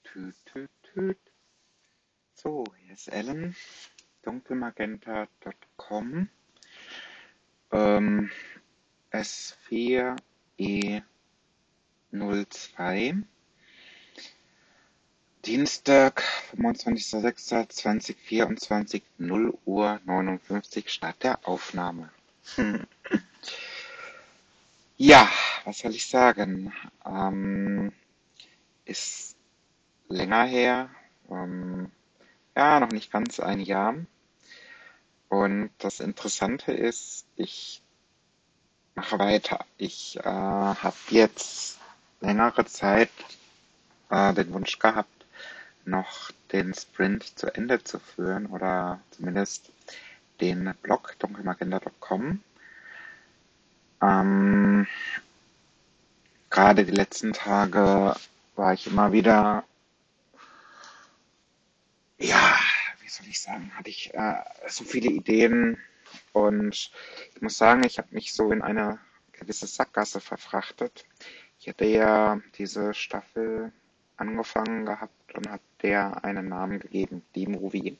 Tüt, tüt, tüt. So, hier ist Ellen, dunkelmagenta.com, ähm, S4E02, Dienstag, 25.06.2024, 0 Uhr 59, Start der Aufnahme. Ja, was soll ich sagen? Ist länger her, ja, noch nicht ganz ein Jahr. Und das Interessante ist, ich mache weiter. Ich habe jetzt längere Zeit den Wunsch gehabt, noch den Sprint zu Ende zu führen oder zumindest den Blog dunkelmagenta.com. Gerade die letzten Tage war ich immer wieder, ja, wie soll ich sagen, hatte ich so viele Ideen und ich muss sagen, ich habe mich so in eine gewisse Sackgasse verfrachtet. Ich hätte ja diese Staffel angefangen gehabt und habe der einen Namen gegeben, die Movie.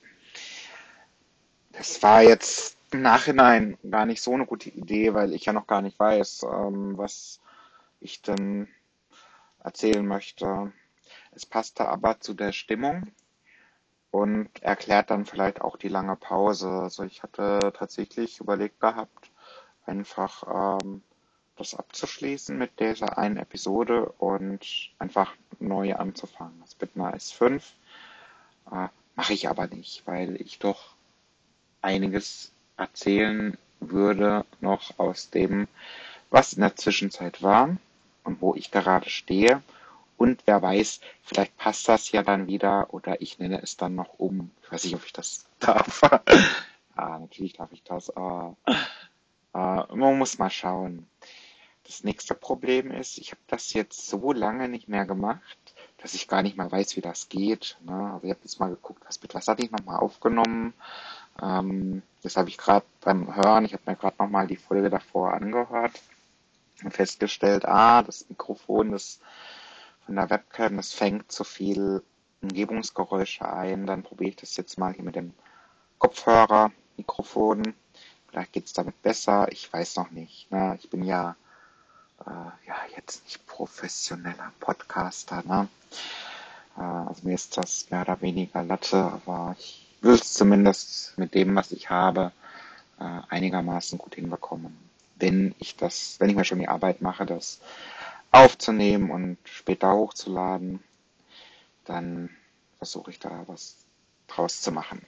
Das war jetzt im Nachhinein gar nicht so eine gute Idee, weil ich ja noch gar nicht weiß, was ich denn erzählen möchte. Es passte aber zu der Stimmung und erklärt dann vielleicht auch die lange Pause. Also ich hatte tatsächlich überlegt gehabt, einfach das abzuschließen mit dieser einen Episode und einfach neu anzufangen. Das mit einer S5 mache ich aber nicht, weil ich doch einiges erzählen würde noch aus dem, was in der Zwischenzeit war und wo ich gerade stehe. Und wer weiß, vielleicht passt das ja dann wieder oder ich nenne es dann noch um. Ich weiß nicht, ob ich das darf. Natürlich darf ich das, aber man muss mal schauen. Das nächste Problem ist, ich habe das jetzt so lange nicht mehr gemacht, dass ich gar nicht mal weiß, wie das geht. Ne? Also ich habe jetzt mal geguckt, was hatte ich nochmal aufgenommen. Das habe ich gerade beim Hören, ich habe mir gerade nochmal die Folge davor angehört und festgestellt, das Mikrofon, das von der Webcam, das fängt zu viel Umgebungsgeräusche ein. Dann probiere ich das jetzt mal hier mit dem Kopfhörer-Mikrofon. Vielleicht geht's damit besser, ich weiß noch nicht. Ne? Ich bin ja jetzt nicht professioneller Podcaster, ne? Also mir ist das mehr oder weniger Latte, aber ich will es zumindest mit dem, was ich habe, einigermaßen gut hinbekommen. Wenn ich mir schon die Arbeit mache, das aufzunehmen und später hochzuladen, dann versuche ich da was draus zu machen.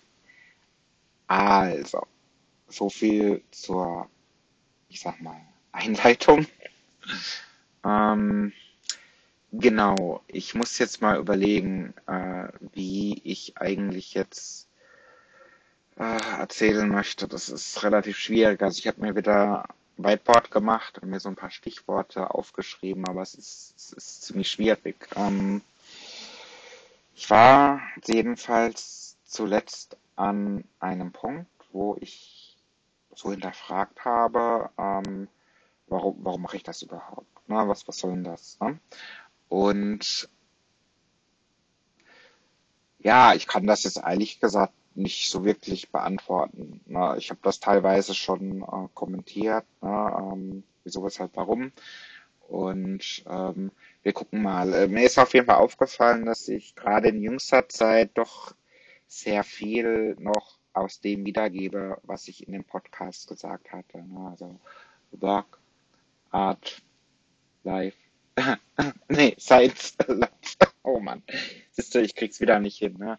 Also, so viel zur, ich sag mal, Einleitung. Ähm, Genau, ich muss jetzt mal überlegen, wie ich eigentlich jetzt erzählen möchte. Das ist relativ schwierig. Also ich habe mir wieder ein Whiteboard gemacht und mir so ein paar Stichworte aufgeschrieben, aber es ist ziemlich schwierig. Ich war jedenfalls zuletzt an einem Punkt, wo ich so hinterfragt habe, warum mache ich das überhaupt? Na, was soll denn das? Ne? Und ja, ich kann das jetzt ehrlich gesagt nicht so wirklich beantworten. Ne? Ich habe das teilweise schon kommentiert, ne? Wieso, weshalb, warum. Und wir gucken mal. Mir ist auf jeden Fall aufgefallen, dass ich gerade in jüngster Zeit doch sehr viel noch aus dem wiedergebe, was ich in dem Podcast gesagt hatte. Ne? Also Work, Art, Life. Nee, Science, Life. Oh Mann. Siehst du, ich krieg's wieder nicht hin. Ne?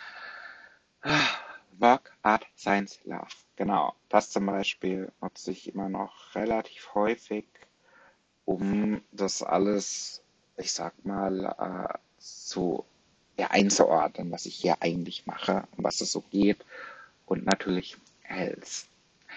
Work, Art, Science, Love. Genau, das zum Beispiel nutze ich immer noch relativ häufig, um das alles, ich sag mal, einzuordnen, was ich hier eigentlich mache, um was es so geht. Und natürlich Health,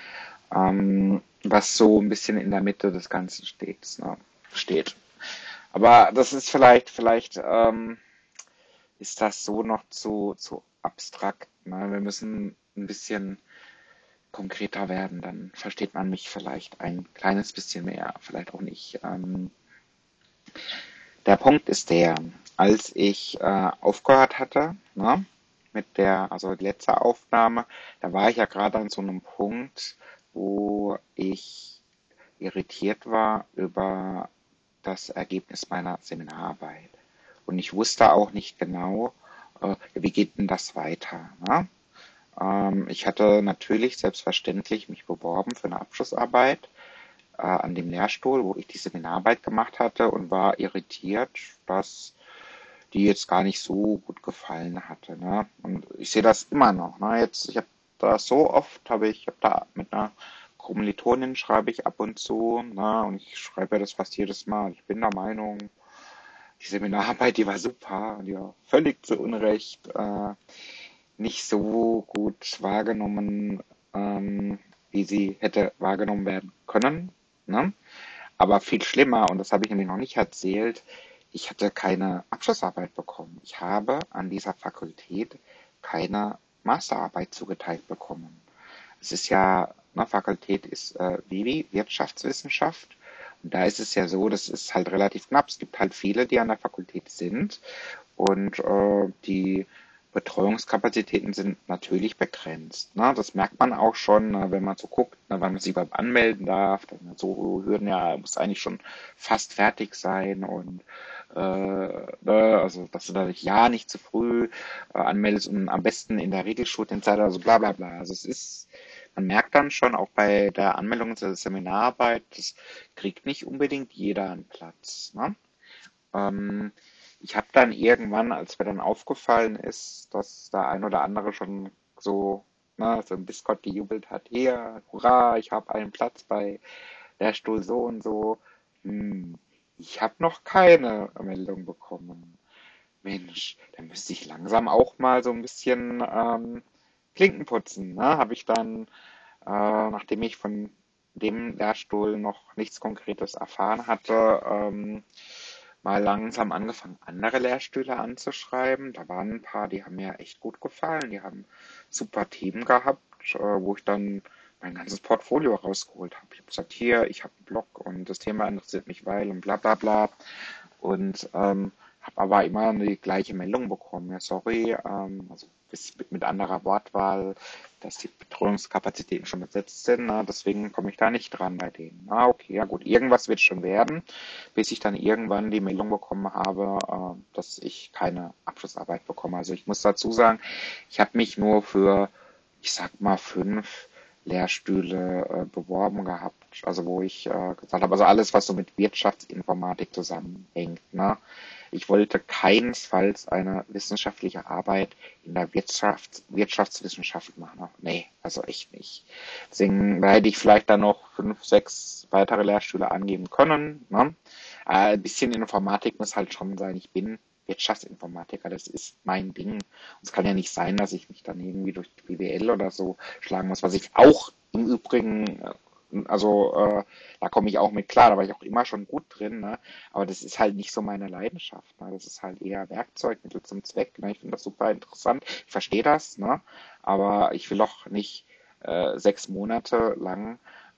was so ein bisschen in der Mitte des Ganzen steht. Aber das ist vielleicht ist das so noch zu abstrakt. Ne? Wir müssen ein bisschen konkreter werden, dann versteht man mich vielleicht ein kleines bisschen mehr, vielleicht auch nicht. Der Punkt ist der, als ich aufgehört hatte, ne, also die letzte Aufnahme, da war ich ja gerade an so einem Punkt, wo ich irritiert war über das Ergebnis meiner Seminararbeit. Und ich wusste auch nicht genau, wie geht denn das weiter, ne? Ich hatte natürlich selbstverständlich mich beworben für eine Abschlussarbeit an dem Lehrstuhl, wo ich die Seminararbeit gemacht hatte und war irritiert, dass die jetzt gar nicht so gut gefallen hatte. Ne? Und ich sehe das immer noch. Ne? Ich habe da so oft, ich habe da mit einer Kommilitonin schreibe ich ab und zu, ne? Und ich schreibe ja das fast jedes Mal. Ich bin der Meinung, die Seminararbeit, die war super und die war völlig zu Unrecht nicht so gut wahrgenommen, wie sie hätte wahrgenommen werden können. Ne? Aber viel schlimmer, und das habe ich nämlich noch nicht erzählt, ich hatte keine Abschlussarbeit bekommen. Ich habe an dieser Fakultät keine Masterarbeit zugeteilt bekommen. Es ist ja, eine Fakultät ist WIWI, Wirtschaftswissenschaft. Und da ist es ja so, das ist halt relativ knapp. Es gibt halt viele, die an der Fakultät sind und die Betreuungskapazitäten sind natürlich begrenzt. Ne? Das merkt man auch schon, wenn man so guckt, wann man sich überhaupt anmelden darf. So Hürden ja, muss eigentlich schon fast fertig sein und also dass du da ja nicht zu früh anmeldest und am besten in der Regelstudienzeit, also bla bla bla. Also man merkt dann schon auch bei der Anmeldung zur Seminararbeit, das kriegt nicht unbedingt jeder einen Platz. Ne? Ähm, Ich habe dann irgendwann, als mir dann aufgefallen ist, dass der ein oder andere schon so, so im Discord gejubelt hat, hier, hurra, ich habe einen Platz bei Lehrstuhl so und so. Hm, ich habe noch keine Meldung bekommen. Mensch, dann müsste ich langsam auch mal so ein bisschen Klinken putzen. Ne? Habe ich dann, nachdem ich von dem Lehrstuhl noch nichts Konkretes erfahren hatte, mal langsam angefangen, andere Lehrstühle anzuschreiben. Da waren ein paar, die haben mir echt gut gefallen. Die haben super Themen gehabt, wo ich dann mein ganzes Portfolio rausgeholt habe. Ich habe gesagt, hier, ich habe einen Blog und das Thema interessiert mich, weil und bla bla bla. Und habe aber immer die gleiche Meldung bekommen. Ja, sorry, also mit anderer Wortwahl, dass die Betreuungskapazitäten schon besetzt sind. Na, deswegen komme ich da nicht dran bei denen. Ah, okay, ja gut, irgendwas wird schon werden, bis ich dann irgendwann die Meldung bekommen habe, dass ich keine Abschlussarbeit bekomme. Also ich muss dazu sagen, ich habe mich nur für, ich sag mal, 5 Lehrstühle beworben gehabt. Also wo ich gesagt habe, also alles, was so mit Wirtschaftsinformatik zusammenhängt. Ne? Ich wollte keinesfalls eine wissenschaftliche Arbeit in der Wirtschaftswissenschaft machen. Nee, also echt nicht. Deswegen da hätte ich vielleicht dann noch 5, 6 weitere Lehrstühle angeben können. Ne? Ein bisschen Informatik muss halt schon sein. Ich bin Wirtschaftsinformatiker, das ist mein Ding. Und es kann ja nicht sein, dass ich mich dann irgendwie durch BWL oder so schlagen muss, was ich auch im Übrigen, da komme ich auch mit klar, da war ich auch immer schon gut drin, ne? Aber das ist halt nicht so meine Leidenschaft. Ne? Das ist halt eher Werkzeugmittel zum Zweck. Ne? Ich finde das super interessant. Ich verstehe das, ne? Aber ich will auch nicht 6 Monate lang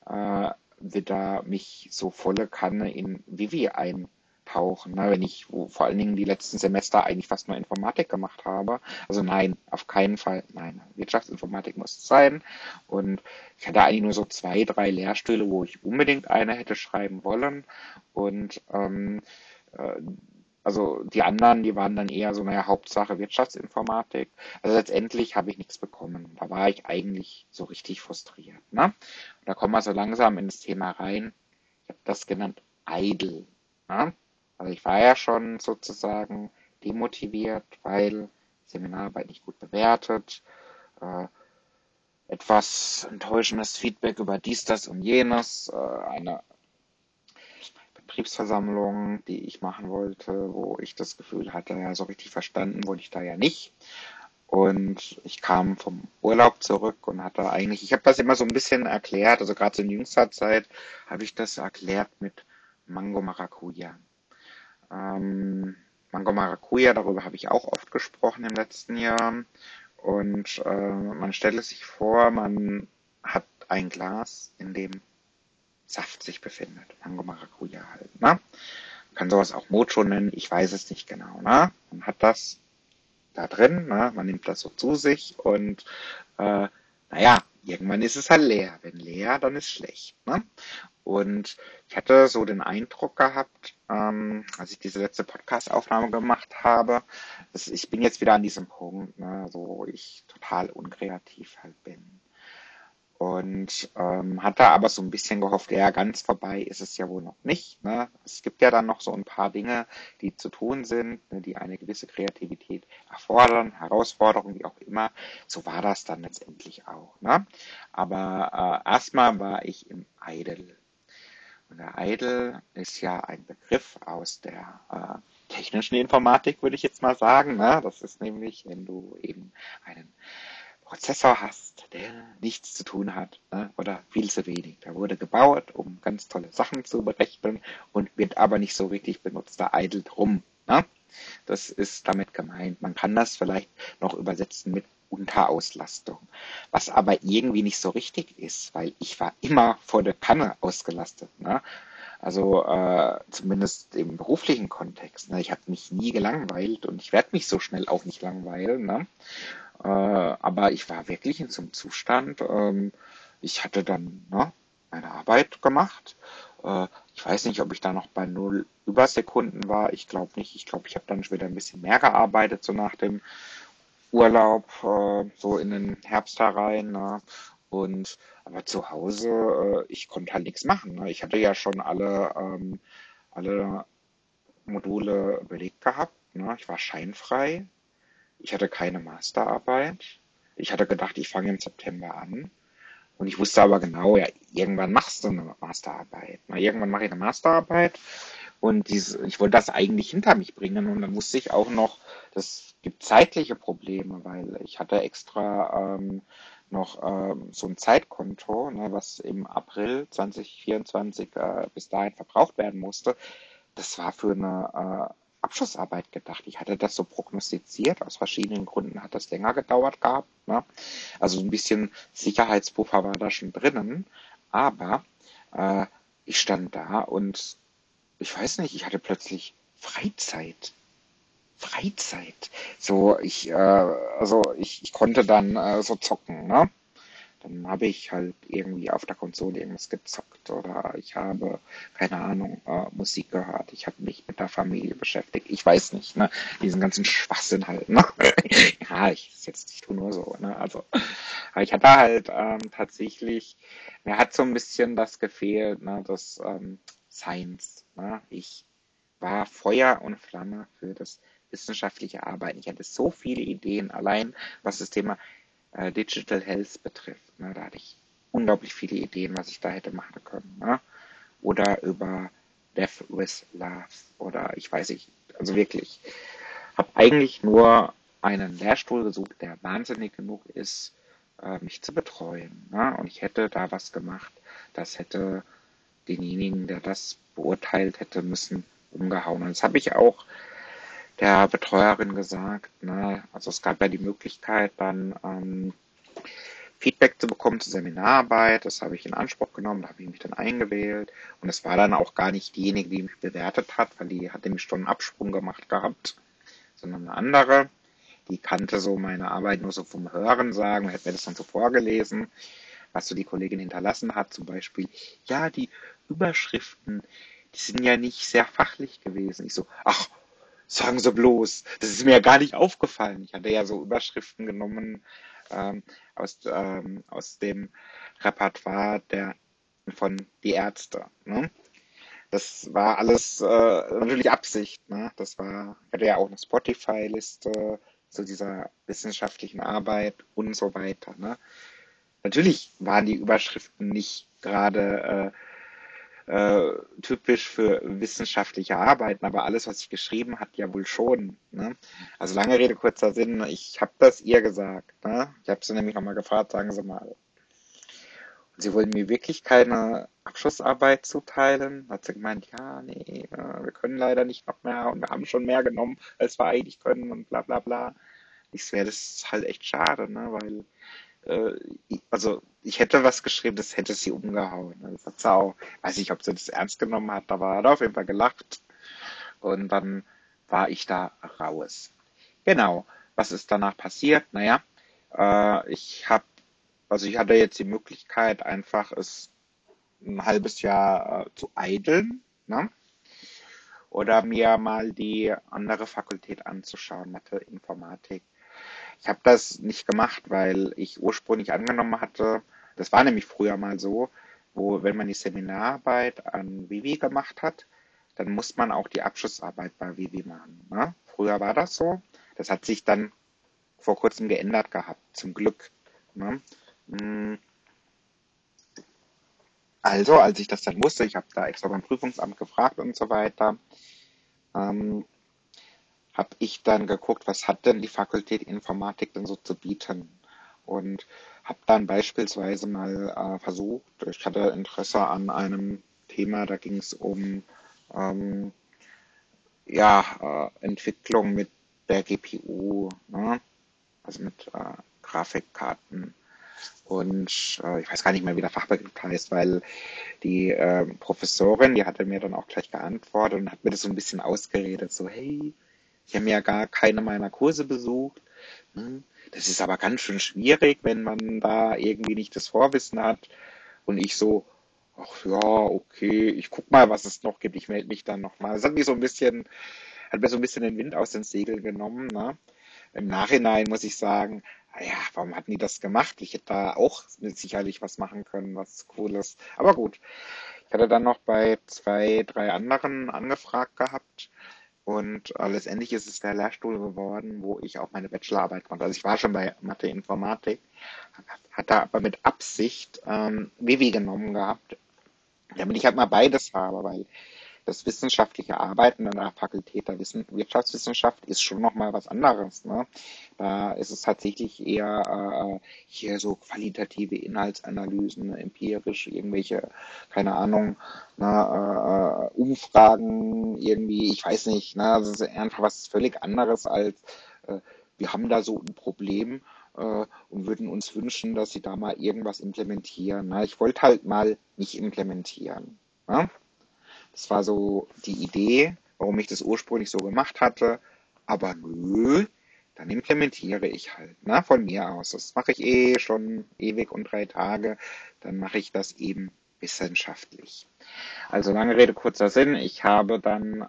wieder mich so volle Kanne in Vivi eintauchen, ne? Wenn ich vor allen Dingen die letzten Semester eigentlich fast nur Informatik gemacht habe. Also nein, auf keinen Fall. Nein, Wirtschaftsinformatik muss es sein. Und ich hatte eigentlich nur so 2, 3 Lehrstühle, wo ich unbedingt eine hätte schreiben wollen. Und äh, also die anderen, die waren dann eher so, naja, Hauptsache Wirtschaftsinformatik. Also letztendlich habe ich nichts bekommen. Da war ich eigentlich so richtig frustriert. Ne? Und da kommen wir so langsam in das Thema rein. Ich habe das genannt Idle. Ne? Also ich war ja schon sozusagen demotiviert, weil Seminararbeit nicht gut bewertet, äh, etwas enttäuschendes Feedback über dies, das und jenes, eine Betriebsversammlung, die ich machen wollte, wo ich das Gefühl hatte, ja, so richtig verstanden wurde ich da ja nicht. Und ich kam vom Urlaub zurück und hatte eigentlich, ich habe das immer so ein bisschen erklärt, also gerade so in jüngster Zeit habe ich das erklärt mit Mango Maracuja. Ähm, Mango Maracuja, darüber habe ich auch oft gesprochen im letzten Jahr. Und man stelle sich vor, man hat ein Glas, in dem Saft sich befindet. Mango Maracuja halt. Ne? kann sowas auch Mojo nennen, ich weiß es nicht genau, ne? Man hat das da drin, ne? Man nimmt das so zu sich und naja, irgendwann ist es halt leer. Wenn leer, dann ist schlecht, ne? Und ich hatte so den Eindruck gehabt, als ich diese letzte Podcast-Aufnahme gemacht habe, dass ich bin jetzt wieder an diesem Punkt, ne, wo ich total unkreativ halt bin. Und hatte aber so ein bisschen gehofft, ja, ganz vorbei ist es ja wohl noch nicht. Ne? Es gibt ja dann noch so ein paar Dinge, die zu tun sind, ne, die eine gewisse Kreativität erfordern, Herausforderungen, wie auch immer. So war das dann letztendlich auch. Ne? Aber erstmal war ich im Idle. Und der Idle ist ja ein Begriff aus der technischen Informatik, würde ich jetzt mal sagen. Ne? Das ist nämlich, wenn du eben einen Prozessor hast, der nichts zu tun hat, ne? Oder viel zu wenig. Der wurde gebaut, um ganz tolle Sachen zu berechnen und wird aber nicht so richtig benutzt. Da eidelt rum. Ne? Das ist damit gemeint. Man kann das vielleicht noch übersetzen mit Unterauslastung, was aber irgendwie nicht so richtig ist, weil ich war immer vor der Kanne ausgelastet. Ne? Also zumindest im beruflichen Kontext. Ne? Ich habe mich nie gelangweilt und ich werde mich so schnell auch nicht langweilen. Ne? Aber ich war wirklich in so einem Zustand, ich hatte dann meine Arbeit gemacht. Ich weiß nicht, ob ich da noch bei 0 Übersekunden war. Ich glaube nicht. Ich glaube, ich habe dann schon wieder ein bisschen mehr gearbeitet, so nach dem Urlaub, so in den Herbst herein. Ne? Aber zu Hause, ich konnte halt nichts machen. Ne? Ich hatte ja schon alle Module belegt gehabt. Ne? Ich war scheinfrei. Ich hatte keine Masterarbeit. Ich hatte gedacht, ich fange im September an. Und ich wusste aber genau, ja, irgendwann machst du eine Masterarbeit. Na, irgendwann mache ich eine Masterarbeit und ich wollte das eigentlich hinter mich bringen. Und dann wusste ich auch noch, das gibt zeitliche Probleme, weil ich hatte extra noch so ein Zeitkonto, ne, was im April 2024 bis dahin verbraucht werden musste. Das war für eine Abschlussarbeit gedacht. Ich hatte das so prognostiziert. Aus verschiedenen Gründen hat das länger gedauert gehabt. Ne? Also ein bisschen Sicherheitspuffer war da schon drinnen. Aber äh, ich stand da und ich weiß nicht, ich hatte plötzlich Freizeit. Freizeit. So, ich konnte dann so zocken, ne? Dann habe ich halt irgendwie auf der Konsole irgendwas gezockt oder ich habe, keine Ahnung, Musik gehört. Ich habe mich mit der Familie beschäftigt. Ich weiß nicht, ne? Diesen ganzen Schwachsinn halt, ne? Ja, ich tue nur so, ne? Also, aber ich hatte halt tatsächlich, mir hat so ein bisschen das gefehlt, ne? Das Science, ne? Ich war Feuer und Flamme für das wissenschaftliche Arbeiten. Ich hatte so viele Ideen, allein was das Thema Digital Health betrifft. Ne? Da hatte ich unglaublich viele Ideen, was ich da hätte machen können. Ne? Oder über Death with Love oder ich weiß nicht, also wirklich. Habe eigentlich nur einen Lehrstuhl gesucht, der wahnsinnig genug ist, mich zu betreuen. Ne? Und ich hätte da was gemacht, das hätte denjenigen, der das beurteilt hätte müssen, umgehauen. Und das habe ich auch der Betreuerin gesagt. Ne? Also es gab ja die Möglichkeit, dann Feedback zu bekommen zur Seminararbeit. Das habe ich in Anspruch genommen, da habe ich mich dann eingewählt. Und es war dann auch gar nicht diejenige, die mich bewertet hat, weil die hatte mich schon einen Absprung gemacht gehabt, sondern eine andere. Die kannte so meine Arbeit nur so vom Hören sagen und hätte mir das dann so vorgelesen, was so die Kollegin hinterlassen hat. Zum Beispiel, ja, die Überschriften, die sind ja nicht sehr fachlich gewesen. Ich so, ach, sagen Sie bloß, das ist mir ja gar nicht aufgefallen. Ich hatte ja so Überschriften genommen aus dem Repertoire von Die Ärzte. Ne? Das war alles natürlich Absicht. Ne? Ich hatte ja auch eine Spotify-Liste zu dieser wissenschaftlichen Arbeit und so weiter. Ne? Natürlich waren die Überschriften nicht gerade typisch für wissenschaftliche Arbeiten, aber alles, was ich geschrieben hat, ja wohl schon. Ne? Also lange Rede, kurzer Sinn, ich habe das ihr gesagt. Ne? Ich habe sie nämlich nochmal gefragt, sagen Sie mal. Und sie wollen mir wirklich keine Abschlussarbeit zuteilen. Hat sie gemeint, ja, nee, wir können leider nicht noch mehr und wir haben schon mehr genommen, als wir eigentlich können und bla bla bla. Das ist halt echt schade, ne? Weil also ich hätte was geschrieben, das hätte sie umgehauen. Das hat sie auch, weiß nicht, ob sie das ernst genommen hat, aber hat auf jeden Fall gelacht. und dann war ich da raus. Genau. Was ist danach passiert? Naja, ich habe, also ich hatte jetzt die Möglichkeit, einfach es ein halbes Jahr zu eideln, ne? Oder mir mal die andere Fakultät anzuschauen, Mathe, Informatik. Ich habe das nicht gemacht, weil ich ursprünglich angenommen hatte, das war nämlich früher mal so, wo, wenn man die Seminararbeit an Vivi gemacht hat, dann muss man auch die Abschlussarbeit bei Vivi machen. Ne? Früher war das so. Das hat sich dann vor kurzem geändert gehabt, zum Glück. Ne? Mm, Also, als ich das dann wusste, ich habe da extra beim Prüfungsamt gefragt und so weiter, ähm, habe ich dann geguckt, was hat denn die Fakultät Informatik denn so zu bieten? Und habe dann beispielsweise mal versucht, ich hatte Interesse an einem Thema, da ging es um ähm, Entwicklung mit der GPU, ne? Also mit Grafikkarten. Und ich weiß gar nicht mehr, wie der Fachbegriff heißt, weil die Professorin, die hatte mir dann auch gleich geantwortet und hat mir das so ein bisschen ausgeredet, so, hey, ich habe ja gar keine meiner Kurse besucht. Hm, Das ist aber ganz schön schwierig, wenn man da irgendwie nicht das Vorwissen hat. Und ich so, ach ja, okay, ich guck mal, was es noch gibt. Ich melde mich dann nochmal. Das hat mir so ein bisschen den Wind aus den Segeln genommen, ne? Im Nachhinein muss ich sagen, ja, warum hatten die das gemacht? Ich hätte da auch sicherlich was machen können, was Cooles. Aber gut, ich hatte dann noch bei zwei, drei anderen angefragt gehabt und letztendlich ist es der Lehrstuhl geworden, wo ich auch meine Bachelorarbeit konnte. Also ich war schon bei Mathe Informatik, hatte aber mit Absicht Vivi genommen gehabt, damit ich halt mal beides habe, weil das wissenschaftliche Arbeiten an der Fakultät der Wirtschaftswissenschaft ist schon nochmal was anderes. Ne? Da ist es tatsächlich eher hier so qualitative Inhaltsanalysen, empirisch irgendwelche, keine Ahnung, Umfragen irgendwie, ich weiß nicht, das ist einfach was völlig anderes als äh, wir haben da so ein Problem und würden uns wünschen, dass sie da mal irgendwas implementieren. Ich wollte halt mal nicht implementieren. Ne? Das war so die Idee, warum ich das ursprünglich so gemacht hatte. Aber nö, dann implementiere ich halt, von mir aus. Das mache ich eh schon ewig und 3 Tage. Dann mache ich das eben wissenschaftlich. Also lange Rede, kurzer Sinn. Ich habe dann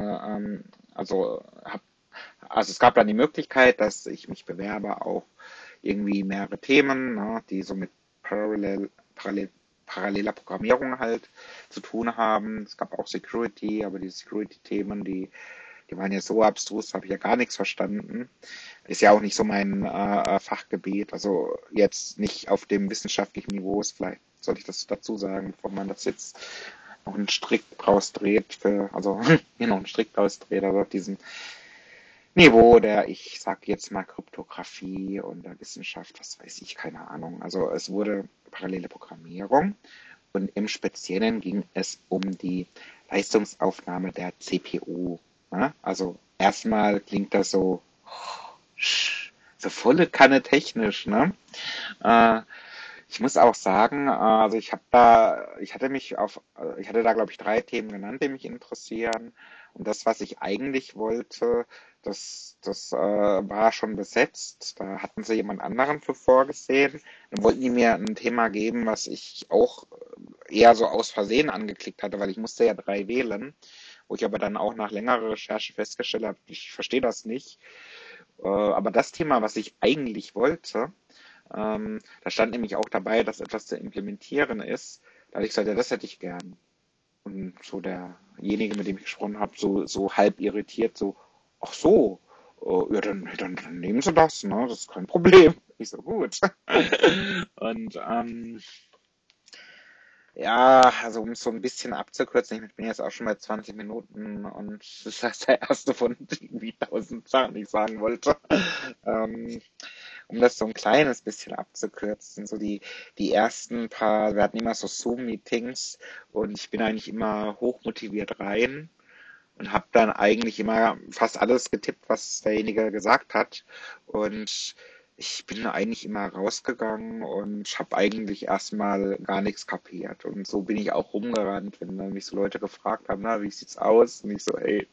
also es gab dann die Möglichkeit, dass ich mich bewerbe auf irgendwie mehrere Themen, die so mit Parallel, paralleler Programmierung halt zu tun haben. Es gab auch Security, aber die Security-Themen, die waren ja so abstrus, habe ich ja gar nichts verstanden. Ist ja auch nicht so mein Fachgebiet, also jetzt nicht auf dem wissenschaftlichen Niveau ist, vielleicht sollte ich das dazu sagen, bevor man das jetzt noch einen Strick draus dreht, also hier noch einen Strick draus dreht, also auf diesem Niveau der, ich sag jetzt mal Kryptographie und der Wissenschaft, was weiß ich, keine Ahnung. Also es wurde parallele Programmierung und im Speziellen ging es um die Leistungsaufnahme der CPU. Ne? Also erstmal klingt das so volle Kanne technisch, ne? Äh, Ich muss auch sagen, also ich hatte da glaube ich 3 Themen genannt, die mich interessieren. Und das, was ich eigentlich wollte, das war schon besetzt. Da hatten sie jemand anderen für vorgesehen. Dann wollten die mir ein Thema geben, was ich auch eher so aus Versehen angeklickt hatte, weil ich musste ja 3 wählen, wo ich aber dann auch nach längerer Recherche festgestellt habe, ich verstehe das nicht. Aber das Thema, was ich eigentlich wollte, da stand nämlich auch dabei, dass etwas zu implementieren ist. Da habe ich gesagt, ja, das hätte ich gern. Und so derjenige, mit dem ich gesprochen habe, so halb irritiert, so, ach so, ja, dann nehmen Sie das, ne? Das ist kein Problem. Ich so, gut. Und ja, also um es so ein bisschen abzukürzen, ich bin jetzt auch schon bei 20 Minuten und das ist der erste von irgendwie 1000 Sachen, die ich sagen wollte. Ähm, um das so ein kleines bisschen abzukürzen, so die ersten paar, wir hatten immer so Zoom-Meetings und ich bin eigentlich immer hochmotiviert rein und habe dann eigentlich immer fast alles getippt, was derjenige gesagt hat. Und ich bin eigentlich immer rausgegangen und habe eigentlich erstmal gar nichts kapiert. Und so bin ich auch rumgerannt, wenn dann mich so Leute gefragt haben, na, wie sieht's aus? Und ich so, ey,